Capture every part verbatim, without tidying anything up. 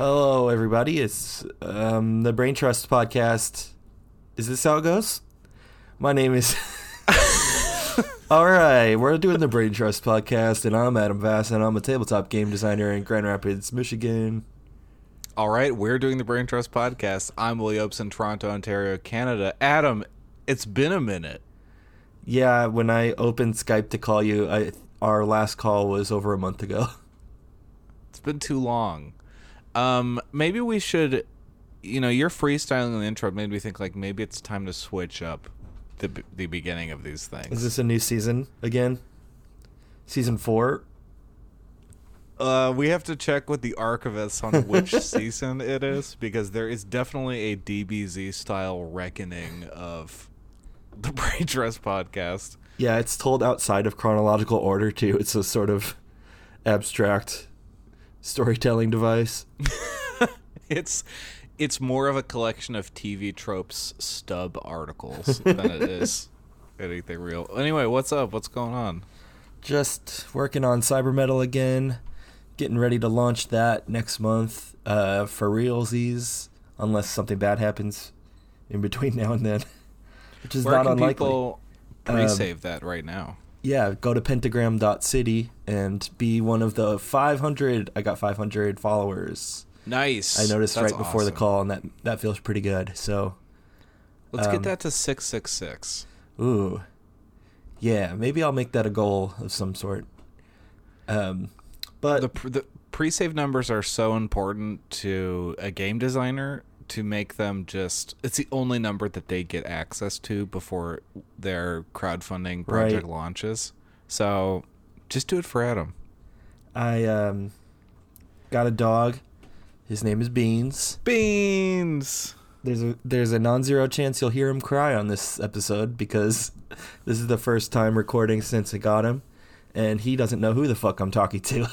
Hello, everybody. It's um, the Brain Trust podcast. Is this how it goes? My name is... All right, we're doing the Brain Trust podcast, and I'm Adam Vass, and I'm a tabletop game designer in Grand Rapids, Michigan. All right, we're doing the Brain Trust podcast. I'm Willie Opes in Toronto, Ontario, Canada. Adam, it's been a minute. Yeah, when I opened Skype to call you, I, our last call was over a month ago. It's been too long. Um, maybe we should, you know, your freestyling in the intro made me think like maybe it's time to switch up the the beginning of these things. Is this a new season again? Season four? Uh, we have to check with the archivists on which season it is, because there is definitely a D B Z style reckoning of the Brain Trust podcast. Yeah, it's told outside of chronological order too. It's a sort of abstract storytelling device. it's it's more of a collection of T V tropes stub articles than it is anything real. Anyway, what's up? What's going on? Just working on Cyber Metal again. Getting ready to launch that next month uh, for realsies, unless something bad happens in between now and then, which is Where not can unlikely. People pre-save um, that right now? Yeah, go to pentagram dot city and be one of the five hundred. I got five hundred followers. Nice. I noticed That's right before awesome. the call, and that that feels pretty good. So let's um, get that to six six six. Ooh, yeah. Maybe I'll make that a goal of some sort. Um, but the the pre-save numbers are so important to a game designer to make them just. It's the only number that they get access to before their crowdfunding project right. launches. So just do it for Adam. I um got a dog. His name is Beans. Beans. There's a there's a non-zero chance you'll hear him cry on this episode because this is the first time recording since I got him, and he doesn't know who the fuck I'm talking to.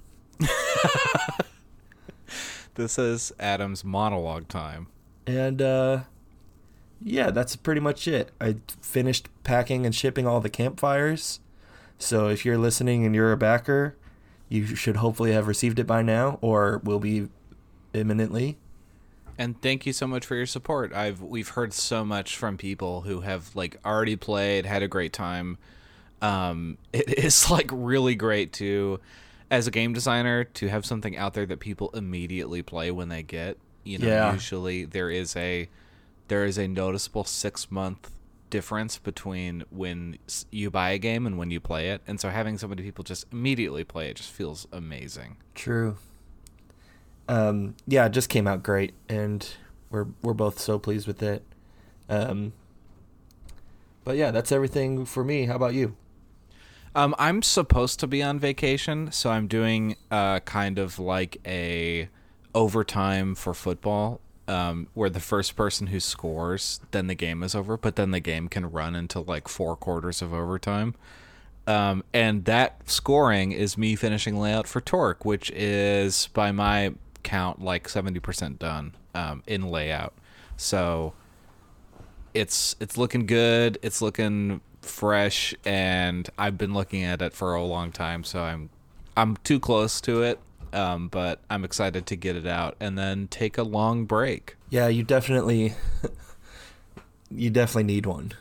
This is Adam's monologue time. And uh yeah, that's pretty much it. I finished packing and shipping all the campfires. So if you're listening and you're a backer, you should hopefully have received it by now, or will be imminently. And thank you so much for your support. I've we've heard so much from people who have like already played, had a great time. Um, it is like really great to, as a game designer, to have something out there that people immediately play when they get. You know, yeah. usually there is a there is a noticeable six month difference between when you buy a game and when you play it, and so having so many people just immediately play it just feels amazing. True. Um, yeah, it just came out great, and we're we're both so pleased with it. Um, but yeah, that's everything for me. How about you? Um, I'm supposed to be on vacation, so I'm doing uh, kind of like a overtime for football, um, where the first person who scores, then the game is over, but then the game can run into like four quarters of overtime. Um, and that scoring is me finishing layout for Torque, which is, by my count, like seventy percent done um, in layout. So it's it's looking good. It's looking fresh, and I've been looking at it for a long time, so I'm I'm too close to it, um, but I'm excited to get it out and then take a long break. Yeah, you definitely you definitely need one.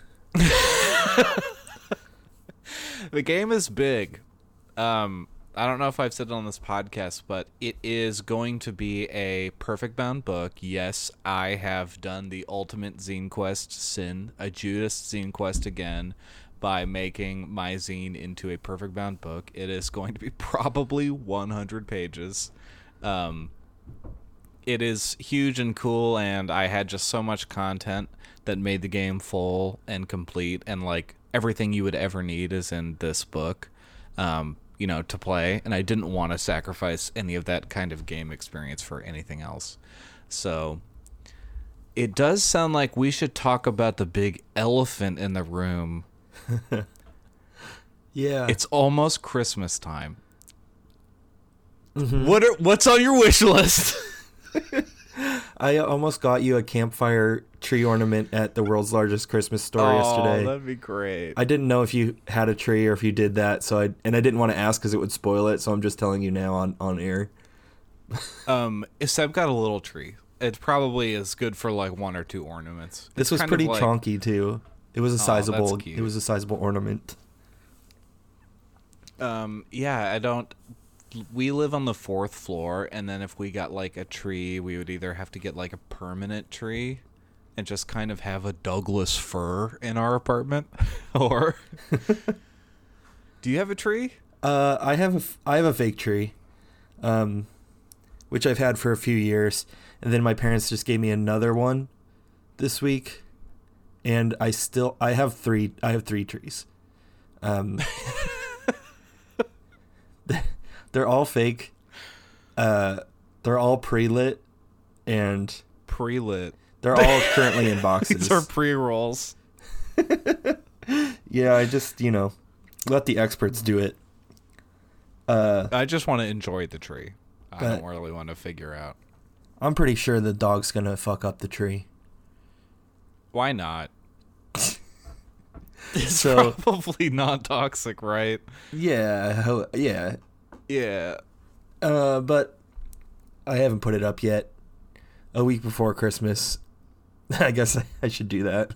The game is big. Um, I don't know if I've said it on this podcast, but it is going to be a perfect bound book. Yes, I have done the ultimate zine quest sin, a Judas zine quest again, by making my zine into a perfect bound book. It is going to be probably one hundred pages. Um, it is huge and cool, and I had just so much content that made the game full and complete, and like everything you would ever need is in this book. Um, you know, to play, and I didn't want to sacrifice any of that kind of game experience for anything else. So it does sound like we should talk about the big elephant in the room. Yeah. It's almost Christmas time. Mm-hmm. What are what's on your wish list? I almost got you a campfire tree ornament at the world's largest Christmas store oh, yesterday. That'd be great. I didn't know if you had a tree or if you did that, so I and I didn't want to ask because it would spoil it. So I'm just telling you now on, on air. Um, Seb got a little tree. It probably is good for like one or two ornaments. This It's was kind pretty of like, chonky too. It was a that's sizable. cute. It was a sizable ornament. Um, yeah, I don't. We live on the fourth floor, and then if we got like a tree, we would either have to get like a permanent tree, and just kind of have a Douglas fir in our apartment, or do you have a tree? Uh, I have a f- I have a fake tree, um, which I've had for a few years, and then my parents just gave me another one this week, and I still I have three I have three trees. Um, they're all fake. Uh, they're all pre-lit, and Pre-lit. they're all currently in boxes. These are pre-rolls. Yeah, I just you know let the experts do it. Uh, I just want to enjoy the tree. I But- don't really want to figure out I'm pretty sure the dog's gonna fuck up the tree. why not. It's So- probably not toxic, right? Yeah, ho- yeah. Yeah. Uh, but I haven't put it up yet. A week before Christmas. I guess I, I should do that.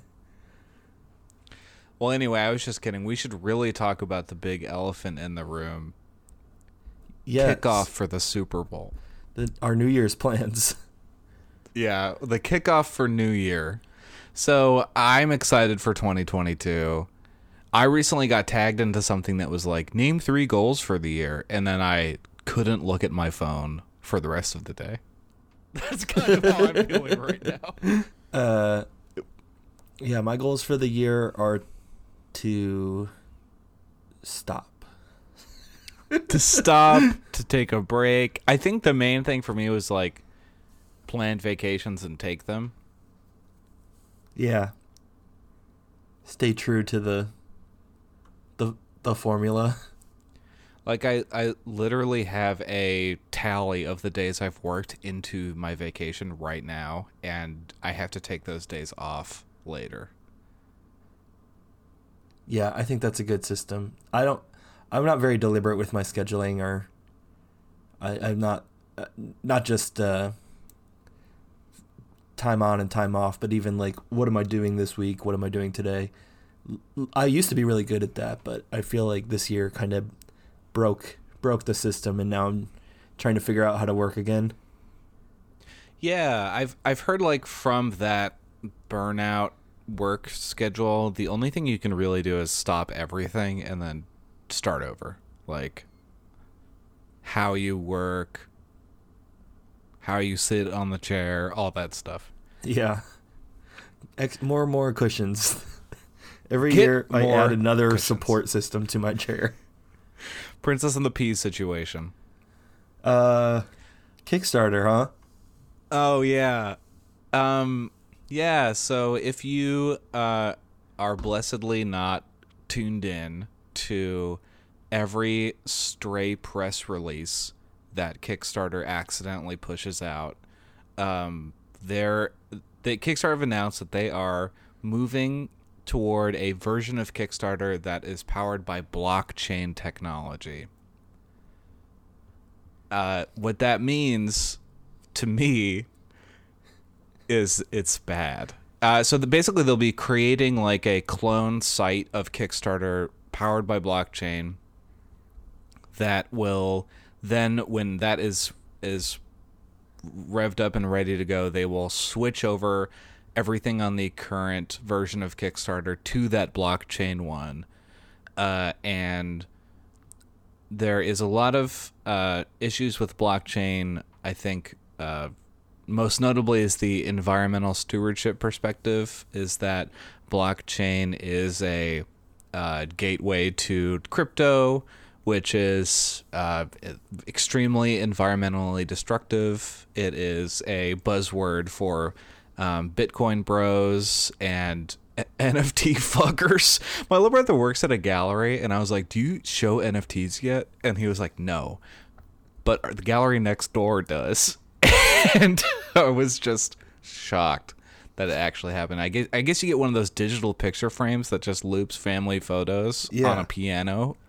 Well, anyway, I was just kidding. We should really talk about the big elephant in the room. Yeah. Kickoff for the Super Bowl. The, our New Year's plans. Yeah, the kickoff for New Year. So I'm excited for twenty twenty-two. I recently got tagged into something that was like, name three goals for the year. And then I couldn't look at my phone for the rest of the day. That's kind of how I'm feeling right now. Uh, yeah, my goals for the year are to stop. To stop, to take a break. I think the main thing for me was like plan vacations and take them. Yeah. Stay true to the the the formula. Like I, I literally have a tally of the days I've worked into my vacation right now, and I have to take those days off later. Yeah, I think that's a good system. I don't I'm not very deliberate with my scheduling, or I, I'm not uh, not just uh, time on and time off, but even like what am I doing this week? What am I doing today? L- I used to be really good at that, but I feel like this year kind of broke broke the system, and now I'm trying to figure out how to work again. Yeah, I've I've heard like from that burnout work schedule, the only thing you can really do is stop everything and then start over. Like how you work, how you sit on the chair, all that stuff. Yeah, Ex- more and more cushions. Every Get year I more add another cushions. support system to my chair. Princess and the Peas situation. Uh, Kickstarter, huh? Oh yeah. Um yeah, so if you uh are blessedly not tuned in to every stray press release that Kickstarter accidentally pushes out, um they're they Kickstarter have announced that they are moving toward a version of Kickstarter that is powered by blockchain technology. Uh, what that means to me is it's bad. Uh, so the, basically they'll be creating like a clone site of Kickstarter powered by blockchain that will then, when that is is revved up and ready to go, they will switch over everything on the current version of Kickstarter to that blockchain one. Uh, and there is a lot of uh, issues with blockchain. I think uh, most notably is the environmental stewardship perspective, is that blockchain is a uh, gateway to crypto, which is uh, extremely environmentally destructive. It is a buzzword for um, Bitcoin bros and N F T fuckers. My little brother works at a gallery, and I was like, do you show N F Ts yet? And he was like, no. But the gallery next door does. And I was just shocked that it actually happened. I guess, I guess you get one of those digital picture frames that just loops family photos Yeah. on a piano.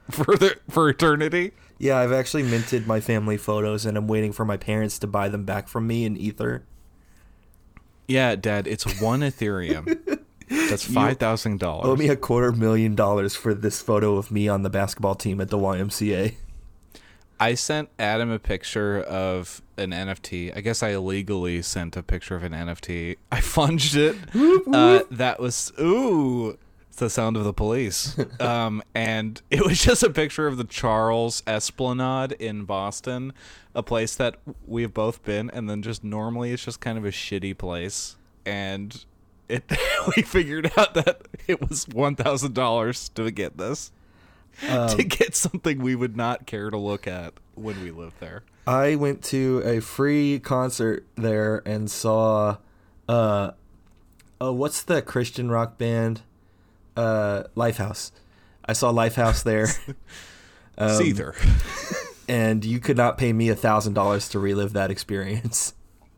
for the for eternity. Yeah, I've actually minted my family photos, and I'm waiting for my parents to buy them back from me in Ether. Yeah, Dad, it's one Ethereum. That's five thousand dollars. Owe me a quarter million dollars for this photo of me on the basketball team at the Y M C A. I sent Adam a picture of an N F T. I guess I illegally sent a picture of an N F T. I funged it. Uh, that was, ooh, it's the sound of the police. Um, and it was just a picture of the Charles Esplanade in Boston, a place that we've both been. And then just normally it's just kind of a shitty place. And it we figured out that it was one thousand dollars to get this. Um, to get something we would not care to look at when we lived there. I went to a free concert there and saw, uh, oh, what's the Christian rock band? Uh, Lifehouse. I saw Lifehouse there. um, Seether. And you could not pay me a thousand dollars to relive that experience.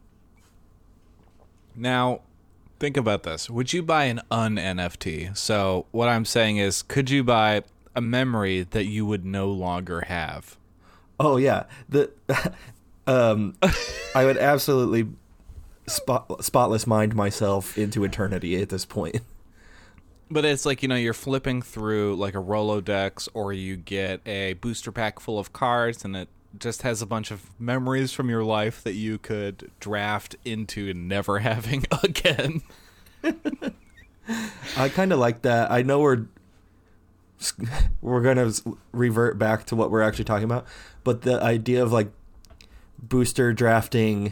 Now, think about this. Would you buy an un-N F T? So what I'm saying is, could you buy a memory that you would no longer have? Oh yeah, the um, I would absolutely spot, spotless mind myself into eternity at this point. But it's like, you know, you're flipping through like a Rolodex, or you get a booster pack full of cards, and it just has a bunch of memories from your life that you could draft into never having again. I kind of like that. I know we're we're going to revert back to what we're actually talking about, but the idea of like booster drafting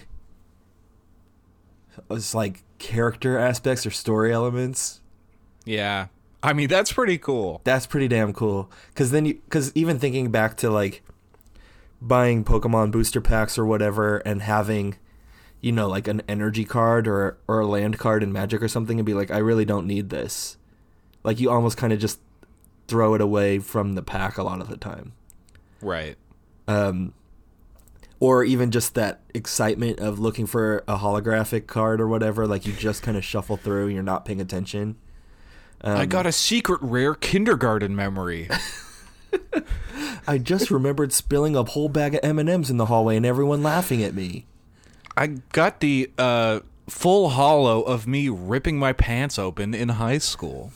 is like character aspects or story elements. Yeah. I mean, that's pretty cool. That's pretty damn cool. Cause then you, cause even thinking back to like buying Pokemon booster packs or whatever and having, you know, like an energy card or, or a land card in Magic or something and be like, I really don't need this. Like you almost kind of just throw it away from the pack a lot of the time. Right. Um, or even just that excitement of looking for a holographic card or whatever. Like you just kind of shuffle through and you're not paying attention. Um, I got a secret rare kindergarten memory. I just remembered spilling a whole bag of M and M's in the hallway and everyone laughing at me. I got the uh, full hollow of me ripping my pants open in high school.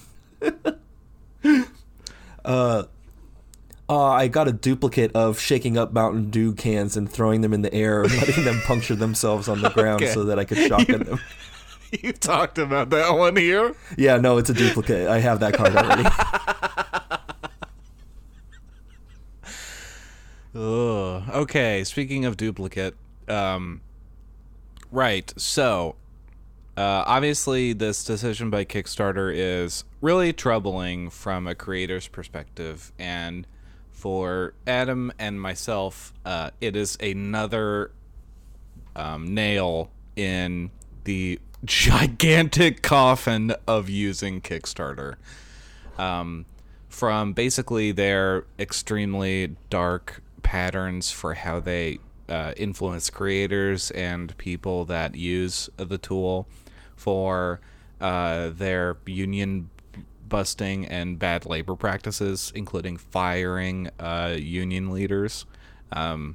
uh, uh, I got a duplicate of shaking up Mountain Dew cans and throwing them in the air and letting them puncture themselves on the ground okay. so that I could shotgun them. You talked about that one here? Yeah, no, it's a duplicate. I have that card already. Ugh. Okay, speaking of duplicate, um, right, so, uh, obviously this decision by Kickstarter is really troubling from a creator's perspective, and for Adam and myself, uh, it is another um, nail in the gigantic coffin of using Kickstarter. Um, from basically their extremely dark patterns for how they uh, influence creators and people that use the tool, for uh, their union busting and bad labor practices, including firing uh, union leaders, um,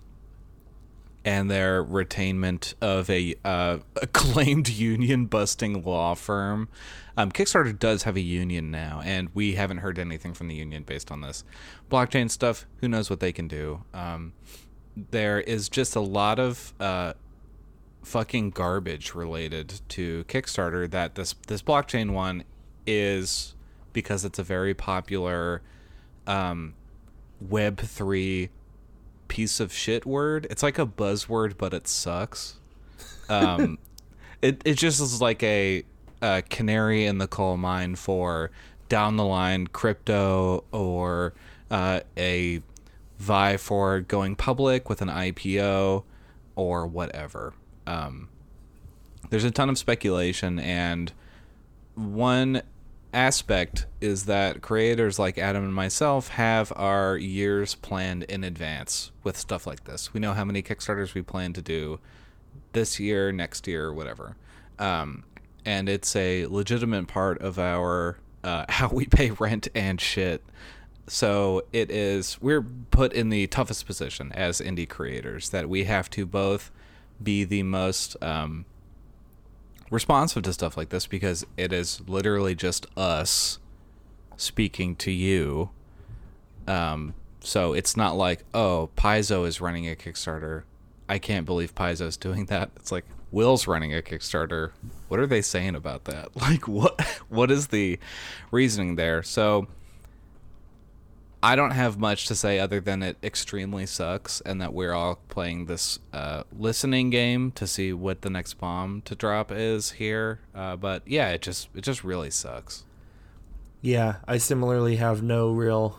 and their retainment of a uh, acclaimed union busting law firm. Um, Kickstarter does have a union now, and we haven't heard anything from the union based on this. Blockchain stuff, who knows what they can do. Um, there is just a lot of uh, fucking garbage related to Kickstarter that this this blockchain one is, because it's a very popular um, Web three piece of shit word. It's like a buzzword, but it sucks. Um, it it just is like a, a canary in the coal mine for down the line crypto, or uh, a vie for going public with an I P O or whatever. Um, there's a ton of speculation, and one aspect is that creators like Adam and myself have our years planned in advance with stuff like this. We know how many Kickstarters we plan to do this year, next year, whatever. Um, and it's a legitimate part of our uh, how we pay rent and shit. So it is, we're put in the toughest position as indie creators that we have to both be the most um, responsive to stuff like this, because it is literally just us speaking to you. Um, so it's not like, oh, Paizo is running a Kickstarter. I can't believe Paizo's doing that. It's like, Will's running a Kickstarter. What are they saying about that? Like, what? What is the reasoning there? So I don't have much to say other than it extremely sucks, and that we're all playing this uh, listening game to see what the next bomb to drop is here. Uh, but yeah, it just it just really sucks. Yeah, I similarly have no real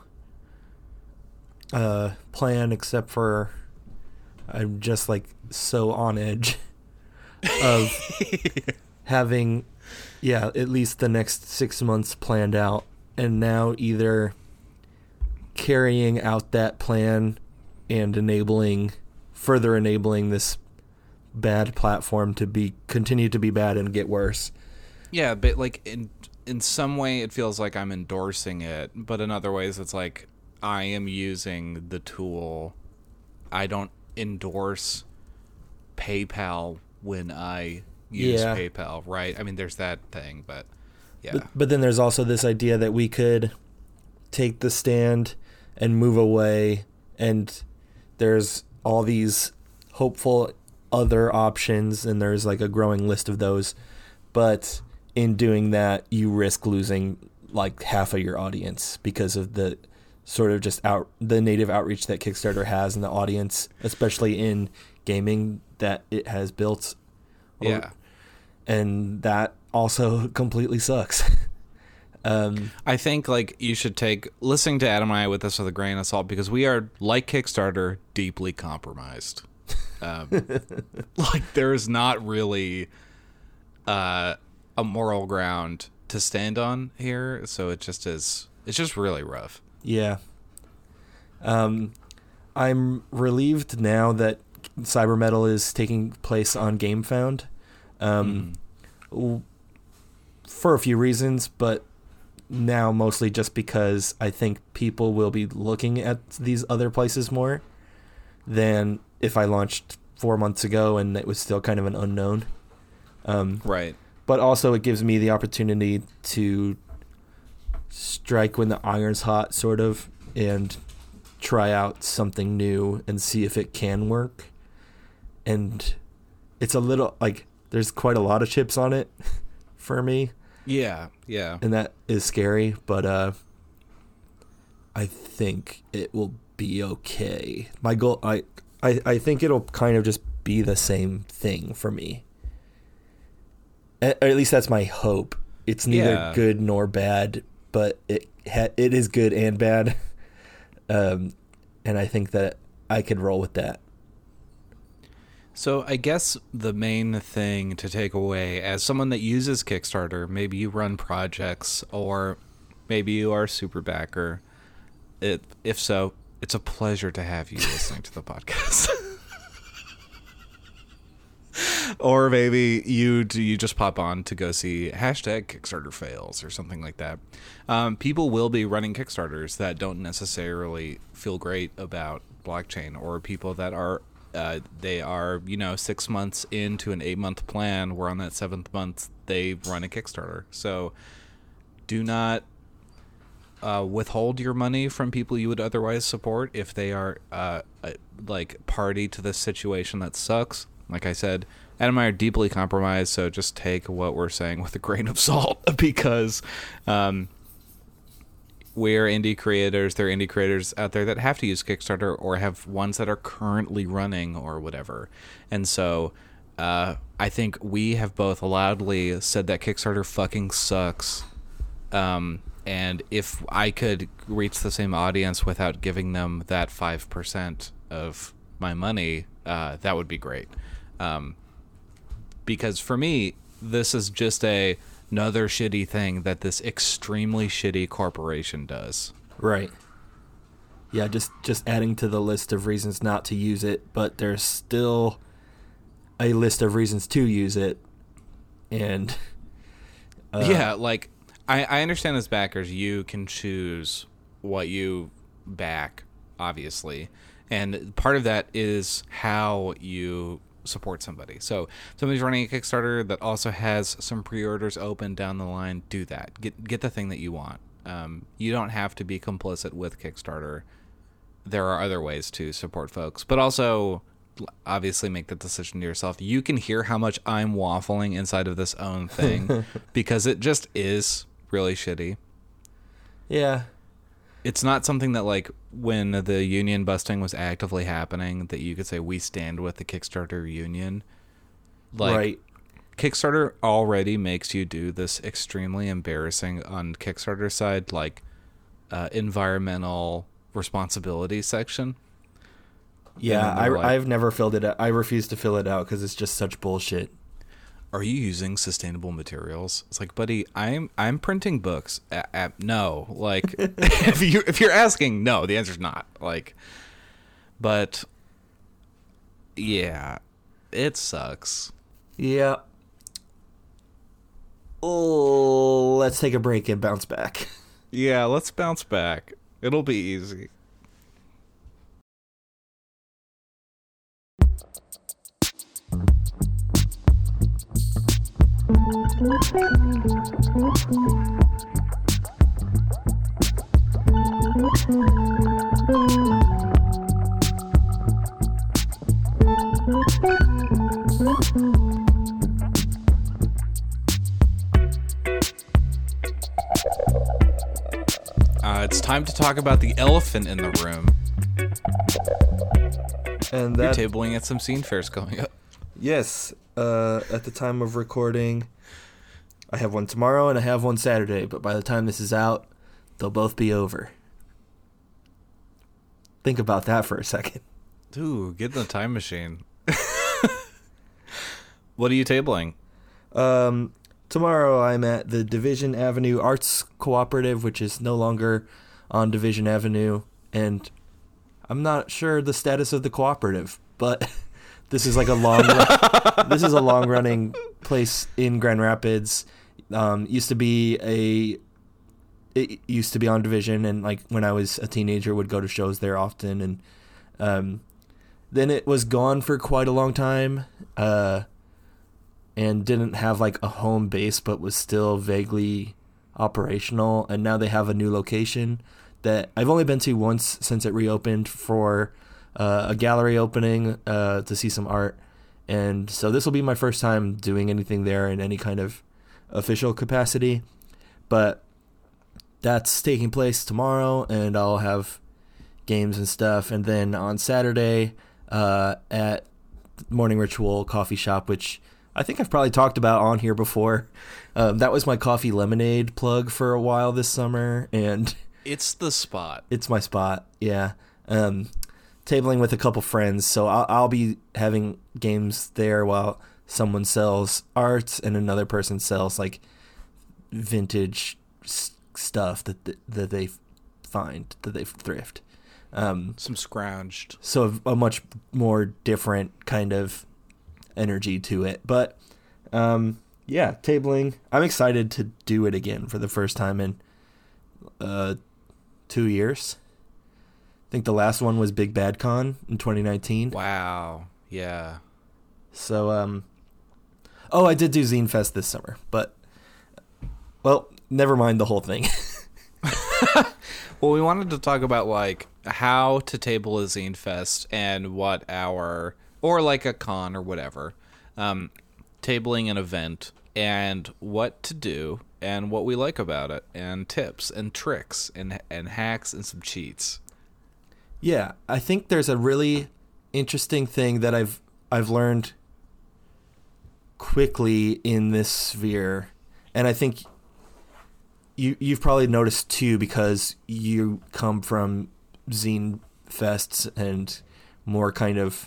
uh, plan except for I'm just like so on edge of having, yeah, at least the next six months planned out, and now either carrying out that plan and enabling, further enabling this bad platform to be continue to be bad and get worse. Yeah, but like in in some way it feels like I'm endorsing it, but in other ways it's like I am using the tool. I don't endorse PayPal when I use Yeah. PayPal, right? I mean, there's that thing, but yeah. But, but then there's also this idea that we could take the stand and move away, and there's all these hopeful other options, and there's like a growing list of those, but in doing that you risk losing like half of your audience because of the sort of just out the native outreach that Kickstarter has in the audience, especially in gaming that it has built. Yeah. And that also completely sucks. Um, I think like you should take listening to Adam and I with this with a grain of salt, because we are, like Kickstarter, deeply compromised. Um, like there is not really uh, a moral ground to stand on here, so it just is. It's just really rough. Yeah. Um, I'm relieved now that Cyber Metal is taking place on GameFound. Um, mm. w- for a few reasons, but now mostly just because I think people will be looking at these other places more than if I launched four months ago and it was still kind of an unknown. Um, right. But also it gives me the opportunity to strike when the iron's hot, sort of, and try out something new and see if it can work. And it's a little, like, there's quite a lot of chips on it for me. Yeah, yeah. And that is scary, but uh, I think it will be okay. My goal, I, I, I think it'll kind of just be the same thing for me. At, at least that's my hope. It's neither yeah. good nor bad, but it ha- it is good and bad. Um, and I think that I could roll with that. So I guess the main thing to take away, as someone that uses Kickstarter, maybe you run projects, or maybe you are a super backer. It, if so, it's a pleasure to have you listening to the podcast. Or maybe you you just pop on to go see hashtag Kickstarter fails or something like that. Um, people will be running Kickstarters that don't necessarily feel great about blockchain, or people that are uh, they are you know six months into an eight month plan. Where on that seventh month they run a Kickstarter. So do not uh, withhold your money from people you would otherwise support if they are uh, like party to this situation that sucks. Like I said, Adam and I are deeply compromised, so just take what we're saying with a grain of salt, because um, we're indie creators. There are indie creators out there that have to use Kickstarter, or have ones that are currently running or whatever. And so uh, I think we have both loudly said that Kickstarter fucking sucks. Um, and if I could reach the same audience without giving them that five percent of my money, uh, that would be great. Um, because for me, this is just a another shitty thing that this extremely shitty corporation does. Right. Yeah, just, just adding to the list of reasons not to use it, but there's still a list of reasons to use it. And uh, yeah, like I, I understand as backers, you can choose what you back, obviously. And part of that is how you support somebody. So if somebody's running a Kickstarter that also has some pre-orders open down the line, do that. Get get the thing that you want. Um, you don't have to be complicit with Kickstarter. There are other ways to support folks, but also obviously make the decision to yourself. You can hear how much I'm waffling inside of this own thing because it just is really shitty. Yeah. It's not something that, like, when the union busting was actively happening, that you could say we stand with the Kickstarter union. Like, right. Kickstarter already makes you do this extremely embarrassing on Kickstarter side, like, uh, environmental responsibility section. Yeah, I, like, I've never filled it out. I refuse to fill it out because it's just such bullshit. Are you using sustainable materials? It's like, buddy, I'm I'm printing books. A- a- no, like if you if you're asking, no, the answer's not. Like, but yeah, it sucks. Yeah. Oh, let's take a break and bounce back. Yeah, let's bounce back. It'll be easy. Uh, it's time to talk about the elephant in the room. And You're that, tabling at some scene fairs coming up. yes, uh, at the time of recording, I have one tomorrow and I have one Saturday, but by the time this is out, they'll both be over. Think about that for a second. Dude, get in the time machine. What are you tabling? Um, tomorrow I'm at the Division Avenue Arts Cooperative, which is no longer on Division Avenue, and I'm not sure the status of the cooperative, but this is like a long run, this is a long running place in Grand Rapids. Um, used to be a it used to be on Division, and like when I was a teenager would go to shows there often, and um, then it was gone for quite a long time. Uh, and didn't have like a home base, but was still vaguely operational. And now they have a new location that I've only been to once since it reopened for uh, a gallery opening uh, to see some art. And so this will be my first time doing anything there in any kind of official capacity. But that's taking place tomorrow, and I'll have games and stuff. And then on Saturday uh, at Morning Ritual Coffee Shop, which I think I've probably talked about on here before. Um, that was my coffee lemonade plug for a while this summer, and It's the spot. it's my spot. Yeah, um, tabling with a couple friends, so I'll, I'll be having games there while someone sells art and another person sells like vintage s- stuff that th- that they find that they thrift. Um, Some scrounged. so a, a much more different kind of energy to it, but um yeah, tabling, I'm excited to do it again for the first time in uh two years. I think the last one was Big Bad Con in twenty nineteen. Wow. Yeah. So um oh, I did do Zine Fest this summer, but well, never mind the whole thing. Well, we wanted to talk about like how to table a zine fest and what our, or like a con or whatever, um, tabling an event and what to do and what we like about it and tips and tricks and and hacks and some cheats. Yeah, I think there's a really interesting thing that I've I've learned quickly in this sphere, and I think you you've probably noticed too because you come from zine fests and more kind of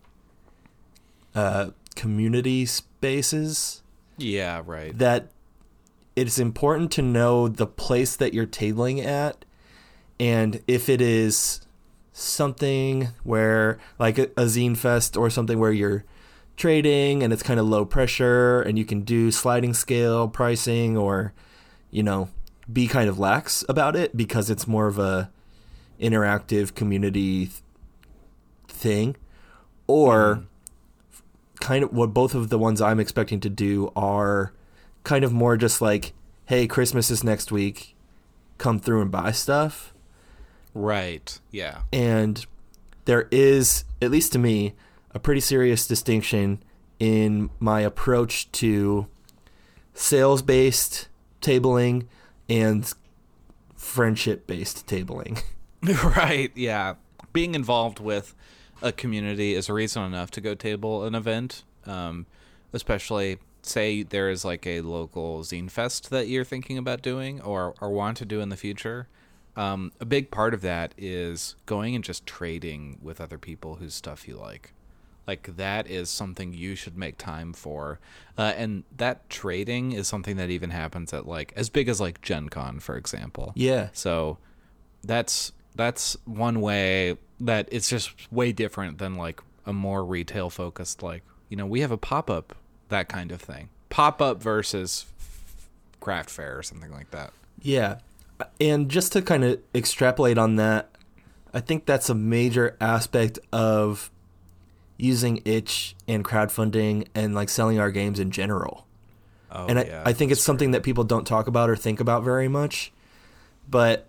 uh, community spaces. Yeah, right. That it's important to know the place that you're tabling at, and if it is something where like a, a zine fest or something where you're trading and it's kind of low pressure and you can do sliding scale pricing, or you know, be kind of lax about it because it's more of a interactive community th- thing, or mm. kind of what both of the ones I'm expecting to do are kind of more just like, hey, Christmas is next week, come through and buy stuff. Right. Yeah. And there is, at least to me, a pretty serious distinction in my approach to sales-based tabling and friendship-based tabling. Right, yeah. Being involved with a community is a reason enough to go table an event, um, especially, say there is like a local zine fest that you're thinking about doing or, or want to do in the future. Um, a big part of that is going and just trading with other people whose stuff you like. Like, that is something you should make time for. Uh, and that trading is something that even happens at, like, as big as, like, Gen Con, for example. Yeah. So that's that's one way that it's just way different than, like, a more retail-focused, like, you know, we have a pop-up, that kind of thing. Pop-up versus craft fair or something like that. Yeah. And just to kind of extrapolate on that, I think that's a major aspect of using itch and crowdfunding and like selling our games in general. Oh, and I, yeah, I think it's true. something that people don't talk about or think about very much. But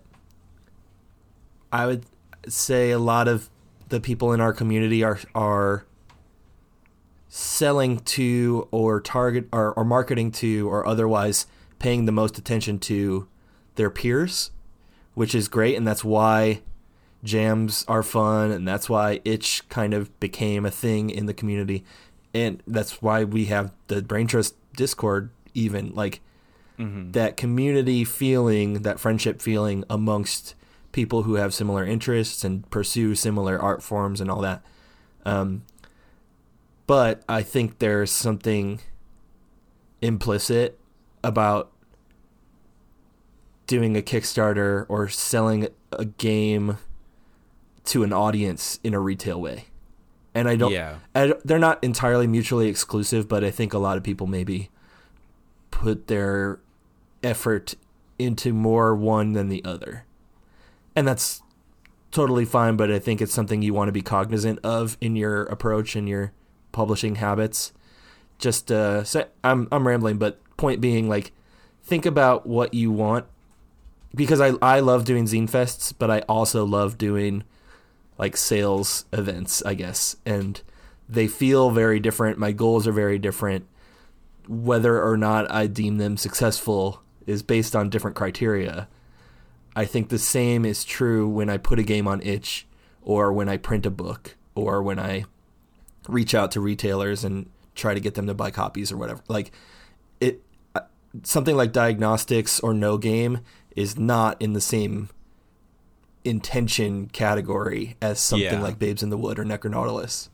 I would say a lot of the people in our community are are selling to or target or, or marketing to or otherwise paying the most attention to their peers, which is great, and that's why jams are fun, and that's why itch kind of became a thing in the community, and that's why we have the Brain Trust Discord, even like mm-hmm. that community feeling, that friendship feeling amongst people who have similar interests and pursue similar art forms and all that. Um, but I think there's something implicit about doing a Kickstarter or selling a game to an audience in a retail way. And I don't, yeah. I, they're not entirely mutually exclusive, but I think a lot of people maybe put their effort into more one than the other. And that's totally fine, but I think it's something you want to be cognizant of in your approach and your publishing habits. Just, uh, so I'm, I'm rambling, but point being, like, think about what you want, because I, I love doing zine fests, but I also love doing like sales events, I guess, and they feel very different. My goals are very different. Whether or not I deem them successful is based on different criteria. I think the same is true when I put a game on itch, or when I print a book, or when I reach out to retailers and try to get them to buy copies or whatever. Like it, something like Diagnostics or No Game is not in the same intention category as something yeah. like Babes in the Wood or Necronautilus.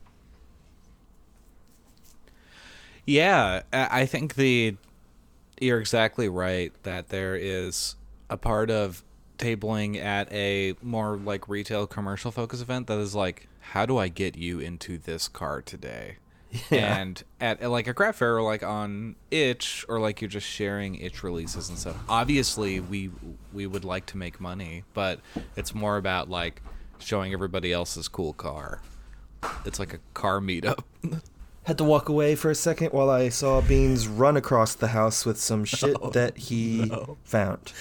Yeah, I think the you're exactly right that there is a part of tabling at a more like retail commercial focus event that is like, how do I get you into this car today? Yeah. And at, at like a craft fair or like on itch, or like you're just sharing itch releases and stuff, obviously we we would like to make money, but it's more about like showing everybody else's cool car. It's like a car meetup. Had to walk away for a second while I saw Beans run across the house with some shit no, that he no. found.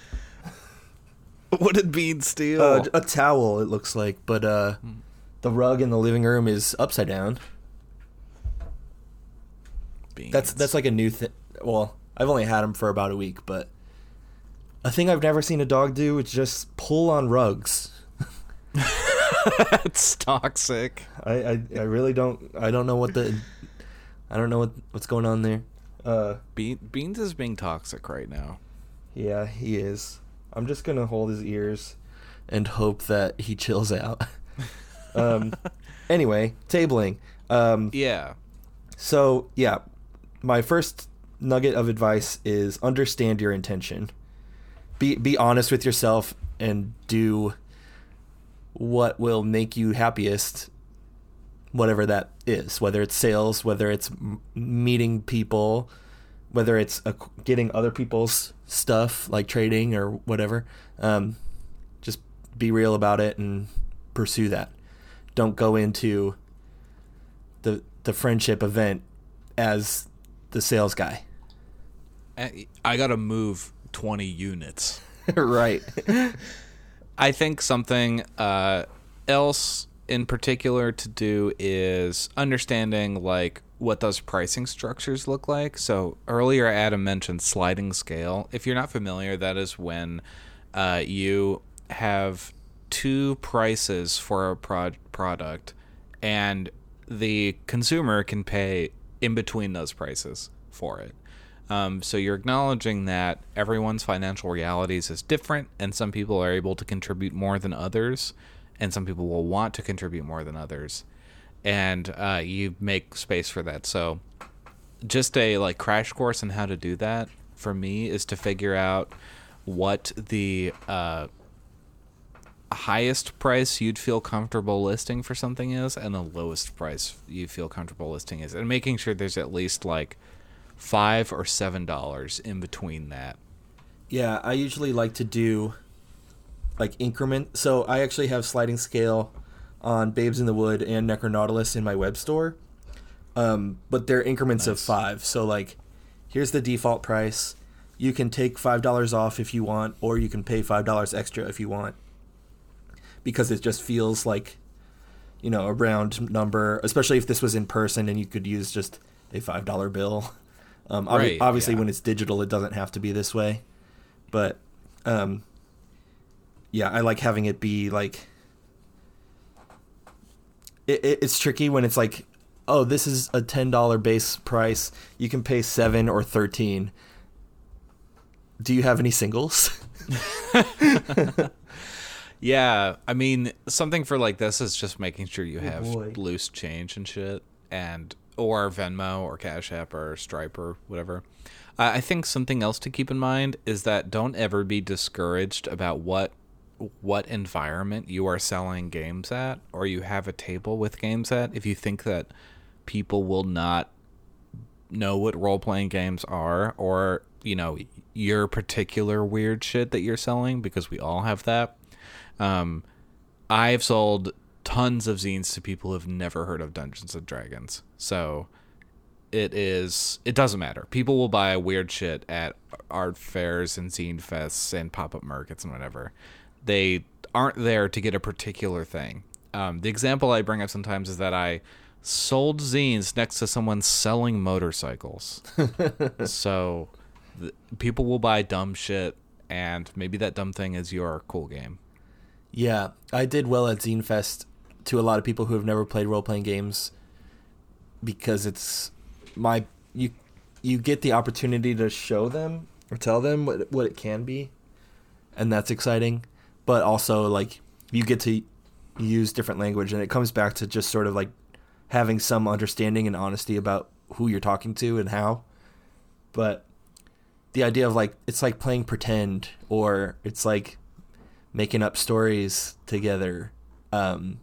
What did Beans steal? Uh, a towel, it looks like, but uh, the rug in the living room is upside down. Beans. That's that's like a new thing. Well, I've only had them for about a week, but a thing I've never seen a dog do is just pull on rugs. That's toxic. I, I, I really don't I don't know what the I don't know what what's going on there. Uh, Be- Beans is being toxic right now. Yeah, he is. I'm just gonna hold his ears and hope that he chills out. um, anyway, tabling. Um, yeah. So yeah, my first nugget of advice is understand your intention. Be be honest with yourself and do what will make you happiest, whatever that is, whether it's sales, whether it's m- meeting people, whether it's a, getting other people's stuff like trading or whatever. Um, just be real about it and pursue that. Don't go into the the friendship event as the sales guy. I got to move twenty units. Right. I think something uh, else in particular to do is understanding like what those pricing structures look like. So earlier Adam mentioned sliding scale. If you're not familiar, that is when uh, you have two prices for a pro- product and the consumer can pay in between those prices for it. Um, so you're acknowledging that everyone's financial realities is different, and some people are able to contribute more than others, and some people will want to contribute more than others, and uh, you make space for that. So just a like crash course on how to do that for me is to figure out what the uh, highest price you'd feel comfortable listing for something is, and the lowest price you feel comfortable listing is, and making sure there's at least like five or seven dollars in between that. Yeah, I usually like to do like increment. So I actually have sliding scale on Babes in the Wood and Necronautilus in my web store, um, but they're increments nice. of five. So like, here's the default price. You can take five dollars off if you want, or you can pay five dollars extra if you want, because it just feels like, you know, a round number. Especially if this was in person and you could use just a five dollar bill. Um, right, obviously, yeah. When it's digital, it doesn't have to be this way. But, um, yeah, I like having it be like... It, it, it's tricky when it's like, oh, this is a ten dollar base price. You can pay seven or thirteen. Do you have any singles? Yeah, I mean, something for like this is just making sure you have oh boy. loose change and shit. And... or Venmo or Cash App or Stripe or whatever. Uh, I think something else to keep in mind is that don't ever be discouraged about what what environment you are selling games at, or you have a table with games at. If you think that people will not know what role-playing games are, or, you know, your particular weird shit that you're selling, because we all have that. Um, I've sold tons of zines to people who've never heard of Dungeons and Dragons. So it is, it doesn't matter. People will buy weird shit at art fairs and zine fests and pop-up markets and whatever. They aren't there to get a particular thing. Um, the example I bring up sometimes is that I sold zines next to someone selling motorcycles. So th- people will buy dumb shit, and maybe that dumb thing is your cool game. Yeah, I did well at Zine Fest to a lot of people who have never played role-playing games, because it's my you you get the opportunity to show them or tell them what what it can be, and that's exciting. But also, like, you get to use different language, and it comes back to just sort of like having some understanding and honesty about who you're talking to and how. But the idea of like, it's like playing pretend, or it's like making up stories together, um,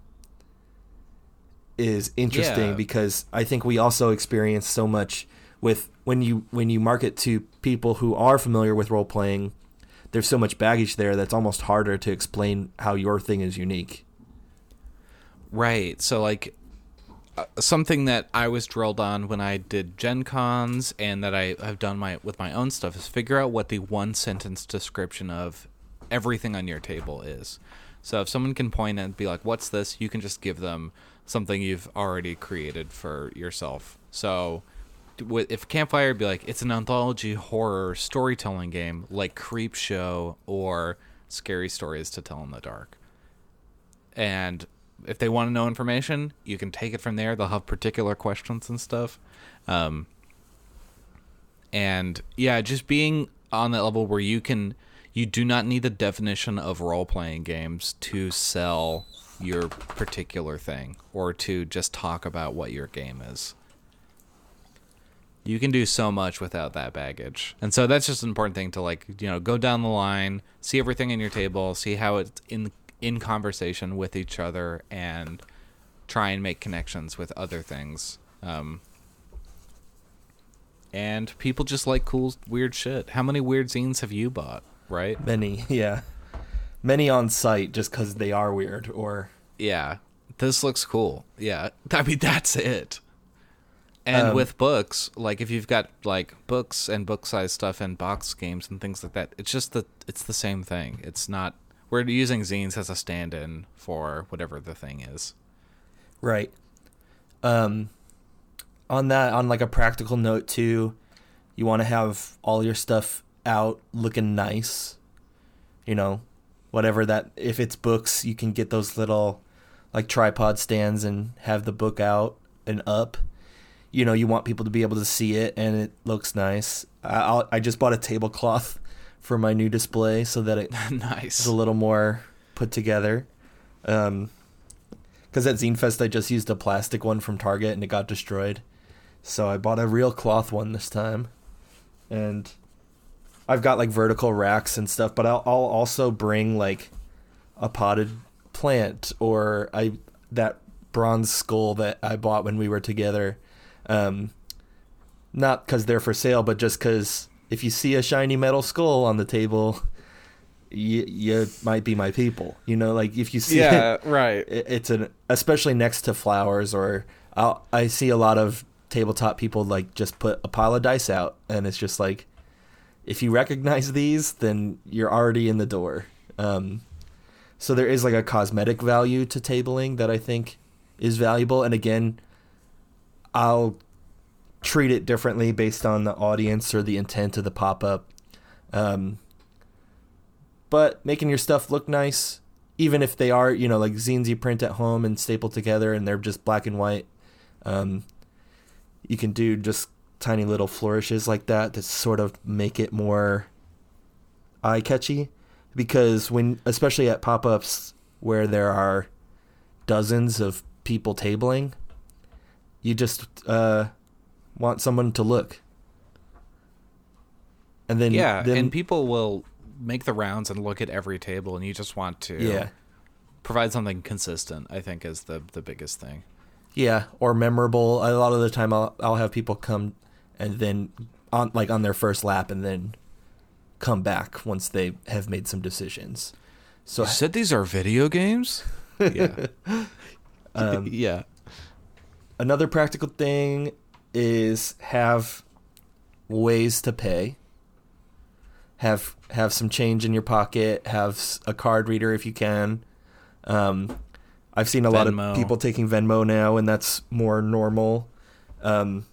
is interesting, yeah. Because I think we also experience so much with when you when you market to people who are familiar with role playing. There's so much baggage there that's almost harder to explain how your thing is unique. Right. So like uh, something that I was drilled on when I did Gen Cons, and that I have done my with my own stuff, is figure out what the one sentence description of everything on your table is. So if someone can point and be like, what's this? You can just give them something you've already created for yourself. So if Campfire would be like, it's an anthology horror storytelling game like Creepshow or Scary Stories to Tell in the Dark. And if they want to know information, you can take it from there. They'll have particular questions and stuff. Um, and yeah, just being on that level where you can, you do not need a definition of role-playing games to sell your particular thing, or to just talk about what your game is. You can do so much without that baggage. And so that's just an important thing to, like, you know, go down the line, see everything in your table, see how it's in in conversation with each other, and try and make connections with other things. Um, And people just like cool, weird shit. How many weird zines have you bought, right? Many, yeah. Many on site just because they are weird, or... Yeah. This looks cool. Yeah. I mean, that's it. And Um, with books, like if you've got like books and book size stuff and box games and things like that, it's just the it's the same thing. It's not we're using zines as a stand-in for whatever the thing is. Right. Um, on that, on like a practical note too, you want to have all your stuff out looking nice. You know, whatever that, if it's books, you can get those little like tripod stands and have the book out and up. You know, you want people to be able to see it and it looks nice. I, I'll, I just bought a tablecloth for my new display so that it Nice. is a little more put together. Um, because at Zine Fest I just used a plastic one from Target and it got destroyed. So I bought a real cloth one this time. And I've got like vertical racks and stuff, but I'll, I'll also bring like a potted plant or I that bronze skull that I bought when we were together. Um, not because they're for sale, but just because if you see a shiny metal skull on the table, you, you might be my people. You know, like if you see Yeah, it, right. it, it's an especially next to flowers, or I'll, I see a lot of tabletop people like just put a pile of dice out, and it's just like if you recognize these, then you're already in the door. Um, so there is like a cosmetic value to tabling that I think is valuable, and again, I'll treat it differently based on the audience or the intent of the pop-up. Um, but making your stuff look nice, even if they are, you know, like zines you print at home and staple together and they're just black and white, um, you can do just tiny little flourishes like that to sort of make it more eye-catchy. Because when, especially at pop-ups where there are dozens of people tabling, you just uh, want someone to look. And then... Yeah, then, and people will make the rounds and look at every table, and you just want to yeah. provide something consistent, I think, is the, the biggest thing. Yeah, or memorable. A lot of the time I'll, I'll have people come and then, on like on their first lap, and then come back once they have made some decisions. So You said these are video games? Yeah. um, yeah. Another practical thing is have ways to pay. Have have some change in your pocket. Have a card reader if you can. Um, I've seen a lot Venmo. of people taking Venmo now, and that's more normal. Um,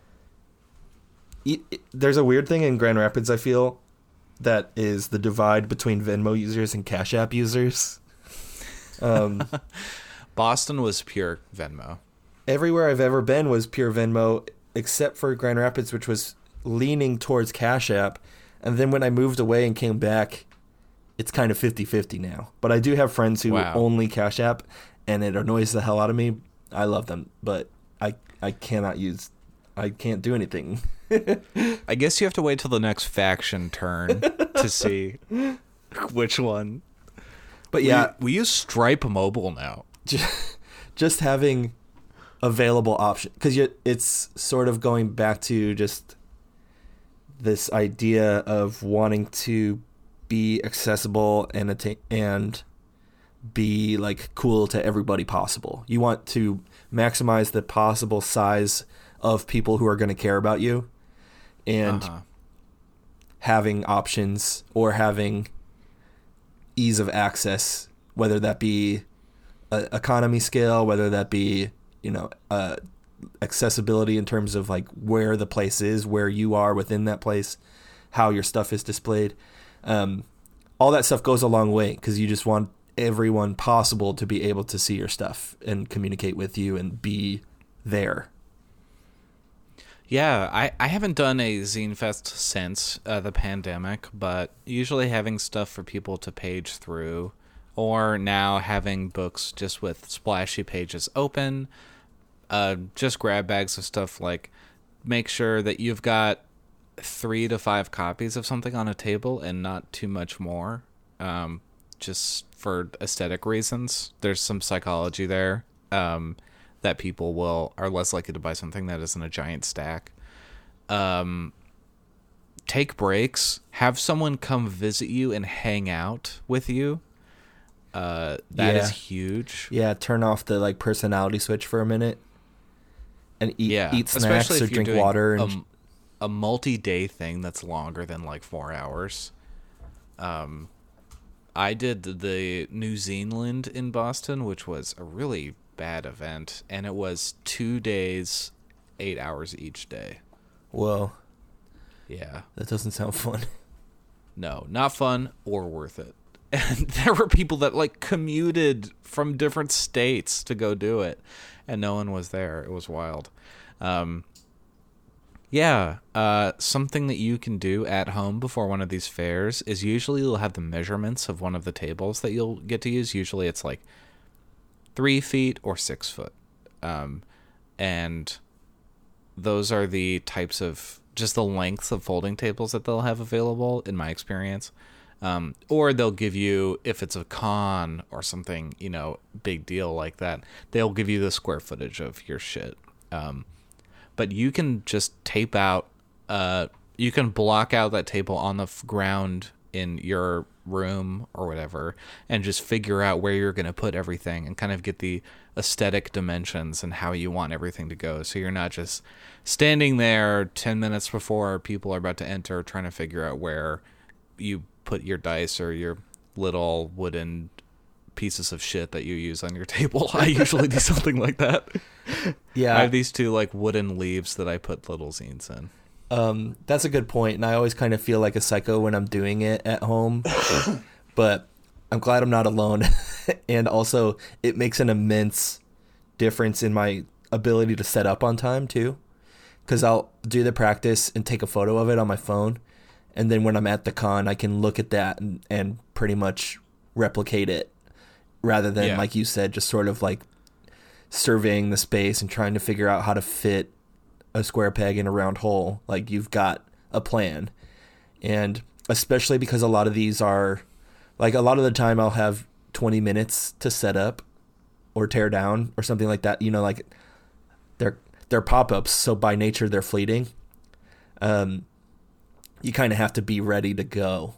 it, it, there's a weird thing in Grand Rapids, I feel, that is the divide between Venmo users and Cash App users. Um, Boston was pure Venmo. Everywhere I've ever been was pure Venmo, except for Grand Rapids, which was leaning towards Cash App. And then when I moved away and came back, it's kind of fifty-fifty now. But I do have friends who Wow. only Cash App, and it annoys the hell out of me. I love them, but I I cannot use, I can't do anything. I guess you have to wait till the next faction turn to see which one. But yeah, we, we use Stripe Mobile now. just, just having available option, because it's sort of going back to just this idea of wanting to be accessible and atta- and be like cool to everybody possible. You want to maximize the possible size of people who are going to care about you, and Uh-huh. having options or having ease of access, whether that be a economy scale, whether that be, you know, uh, accessibility in terms of like where the place is, where you are within that place, how your stuff is displayed. Um, all that stuff goes a long way, because you just want everyone possible to be able to see your stuff and communicate with you and be there. Yeah, I, I haven't done a Zine Fest since uh, the pandemic, but usually having stuff for people to page through, or now having books just with splashy pages open, uh, just grab bags of stuff, like make sure that you've got three to five copies of something on a table and not too much more, um, just for aesthetic reasons. There's some psychology there. Um, that people will are less likely to buy something that isn't a giant stack. Um, take breaks. Have someone come visit you and hang out with you. Uh, that Yeah. is huge. Yeah, turn off the like personality switch for a minute, and eat Yeah, eat snacks especially or if you're drink doing water. And a, a multi-day thing that's longer than like four hours. Um, I did the New Zealand in Boston, which was a really bad event, and it was two days, eight hours each day. whoa, Yeah, that doesn't sound fun. no, not fun or worth it. And there were people that like commuted from different states to go do it, and no one was there. It was wild. Um, yeah, uh, something that you can do at home before one of these fairs is usually you'll have the measurements of one of the tables that you'll get to use. Usually it's like three feet or six foot. Um, and those are the types of just the lengths of folding tables that they'll have available in my experience. Um, or they'll give you, if it's a con or something, you know, big deal like that, they'll give you the square footage of your shit. Um, but you can just tape out, uh, you can block out that table on the f- ground in your room or whatever, and just figure out where you're going to put everything and kind of get the aesthetic dimensions and how you want everything to go. So you're not just standing there ten minutes before people are about to enter trying to figure out where you put your dice or your little wooden pieces of shit that you use on your table. I usually do something like that. Yeah, I have these two like wooden leaves that I put little zines in. Um, that's a good point, and I always kind of feel like a psycho when I'm doing it at home, but I'm glad I'm not alone, and also it makes an immense difference in my ability to set up on time too, because I'll do the practice and take a photo of it on my phone, and then when I'm at the con, I can look at that and, and pretty much replicate it, rather than, Yeah. like you said, just sort of like surveying the space and trying to figure out how to fit a square peg in a round hole. Like, you've got a plan. And especially because a lot of these are, like, a lot of the time I'll have twenty minutes to set up or tear down or something like that. You know, like, they're, they're pop-ups, so by nature they're fleeting. Um, you kind of have to be ready to go.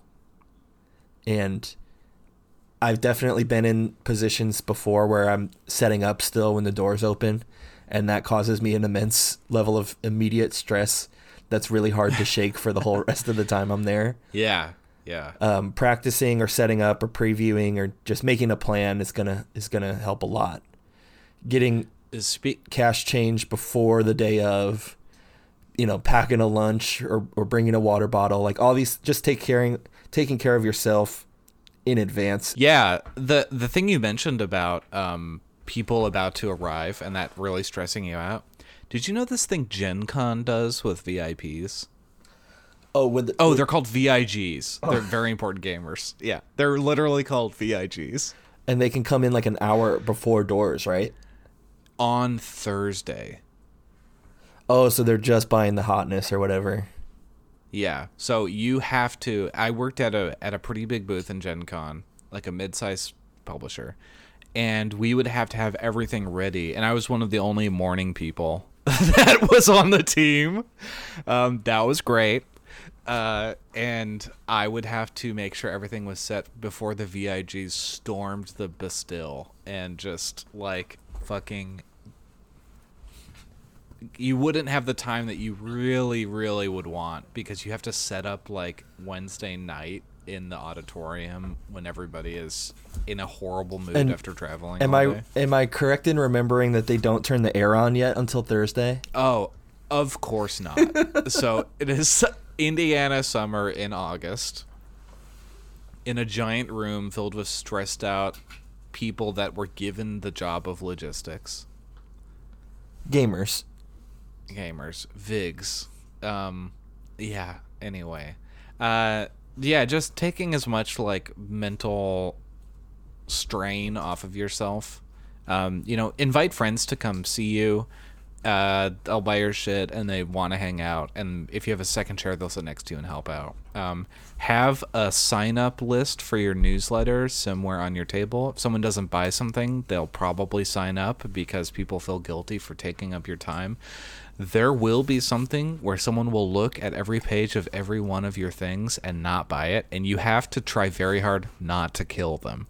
And I've definitely been in positions before where I'm setting up still when the door's open, and that causes me an immense level of immediate stress that's really hard to shake for the whole rest of the time I'm there. Yeah, yeah. Um, practicing or setting up or previewing or just making a plan is gonna is gonna help a lot. Getting Is spe- cash change before the day of, you know, packing a lunch or, or bringing a water bottle, like all these, just take caring taking care of yourself in advance. Yeah, the the thing you mentioned about um, people about to arrive and that really stressing you out. Did you know this thing Gen Con does with V I Ps? Oh, with the, Oh, with, they're called V I Gs. They're very important gamers. Yeah, they're literally called V I Gs. and they can come in like an hour before doors, right? On Thursday. Oh, so they're just buying the hotness or whatever. Yeah, so you have to. I worked at a at a pretty big booth in Gen Con, like a mid-sized publisher, and we would have to have everything ready. And I was one of the only morning people that was on the team. Um, that was great. Uh, and I would have to make sure everything was set before the V I Gs stormed the Bastille and just like fucking. You wouldn't have the time that you really, really would want because you have to set up like Wednesday night in the auditorium when everybody is in a horrible mood And after traveling. Am all I day. am I correct in remembering that they don't turn the air on yet until Thursday? Oh, of course not. So it is Indiana summer in August in a giant room filled with stressed out people that were given the job of logistics. Gamers. Gamers, Vigs. Um, yeah, anyway. Uh, yeah, just taking as much like mental strain off of yourself. Um, you know, invite friends to come see you. Uh, they'll buy your shit and they want to hang out. And if you have a second chair, they'll sit next to you and help out. Um, have a sign up list for your newsletter somewhere on your table. If someone doesn't buy something, they'll probably sign up because people feel guilty for taking up your time. there will be something where someone will look at every page of every one of your things and not buy it, and you have to try very hard not to kill them.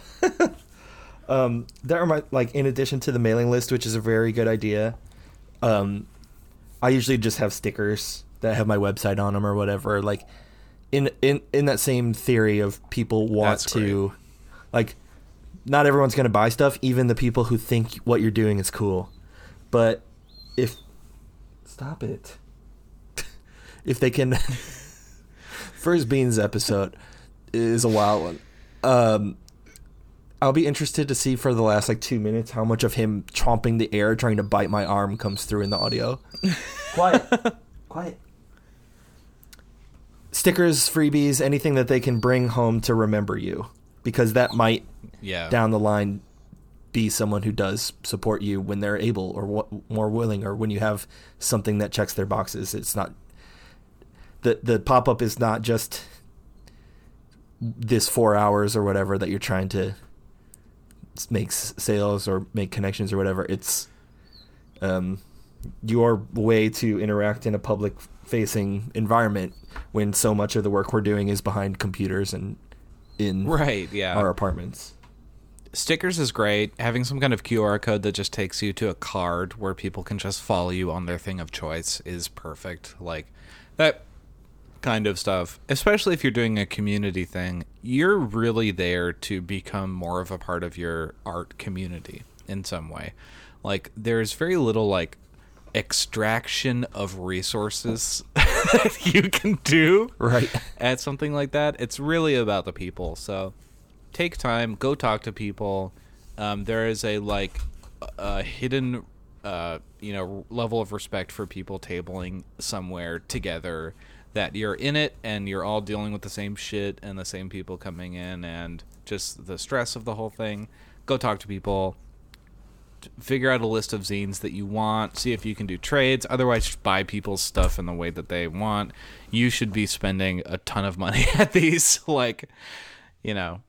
um, that remind, like, in addition to the mailing list, which is a very good idea, um, I usually just have stickers that have my website on them or whatever. Like, in in in that same theory of people want That's to, great. like, not everyone's going to buy stuff, even the people who think what you're doing is cool. But if... Stop it. If they can... First Beans episode is a wild one. Um, I'll be interested to see for the last, like, two minutes how much of him chomping the air trying to bite my arm comes through in the audio. Quiet. Quiet. Stickers, freebies, anything that they can bring home to remember you. Because that might... Yeah. down the line be someone who does support you when they're able or w- more willing, or when you have something that checks their boxes. It's not the the pop-up is not just this four hours or whatever that you're trying to make s- sales or make connections or whatever. It's um your way to interact in a public facing environment when so much of the work we're doing is behind computers and in Right, yeah. our apartments. Stickers is great. Having some kind of Q R code that just takes you to a card where people can just follow you on their thing of choice is perfect. Like, that kind of stuff, especially if you're doing a community thing, you're really there to become more of a part of your art community in some way. Like, there's very little, like, extraction of resources that you can do Right. at something like that. It's really about the people. So take time, go talk to people. Um, there is a like a hidden uh, you know level of respect for people tabling somewhere together, that you're in it and you're all dealing with the same shit and the same people coming in and just the stress of the whole thing. Go talk to people. Figure out a list of zines that you want. See if you can do trades. Otherwise, just buy people's stuff in the way that they want. You should be spending a ton of money at these, like, you know.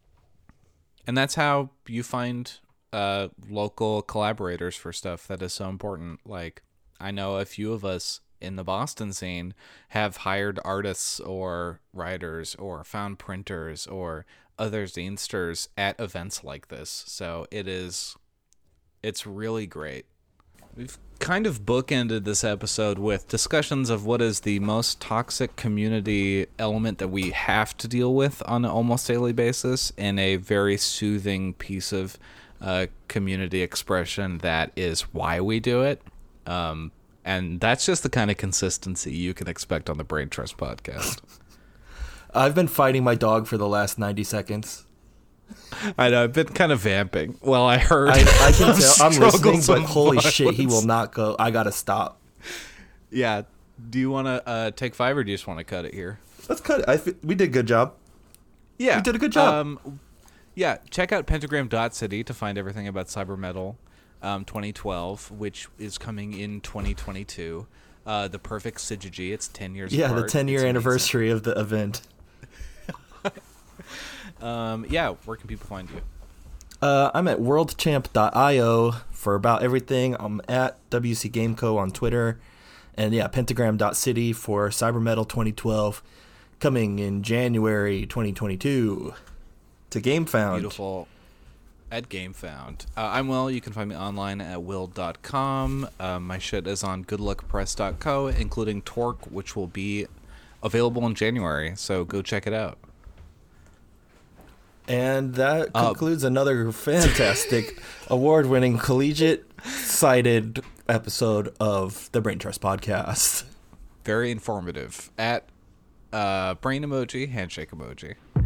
And that's how you find uh, local collaborators for stuff that is so important. Like, I know a few of us in the Boston scene have hired artists or writers or found printers or other zinesters at events like this. So it is... It's really great. We've kind of bookended this episode with discussions of what is the most toxic community element that we have to deal with on an almost daily basis, in a very soothing piece of uh, community expression that is why we do it. Um, and that's just the kind of consistency you can expect on the Brain Trust podcast. I've been fighting my dog for the last ninety seconds. I know, I've been kind of vamping. Well, I heard. I, I can tell. I'm listening, but of holy violence. shit, he will not go. I gotta stop. Yeah. Do you want to uh, take five, or do you just want to cut it here? Let's cut it. I f- we did a good job. Yeah. We did a good job. Um, yeah. Check out pentagram dot city to find everything about Cyber Metal um, twenty twelve, which is coming in twenty twenty-two. Uh, the perfect syzygy. It's ten years Yeah, apart. the ten year It's anniversary of the event. Um, yeah. Where can people find you? Uh, I'm at world champ dot io for about everything. I'm at W C Gameco on Twitter. And yeah, pentagram dot city for Cyber Metal twenty twelve, coming in January twenty twenty-two to GameFound. Beautiful. At GameFound. Uh, I'm Will. You can find me online at will dot com. Uh, my shit is on good luck press dot co, including Torque, which will be available in January. So go check it out. And that Uh, concludes another fantastic, award-winning, collegiate-sided episode of the Brain Trust Podcast. Very informative. At uh, brain emoji, handshake emoji.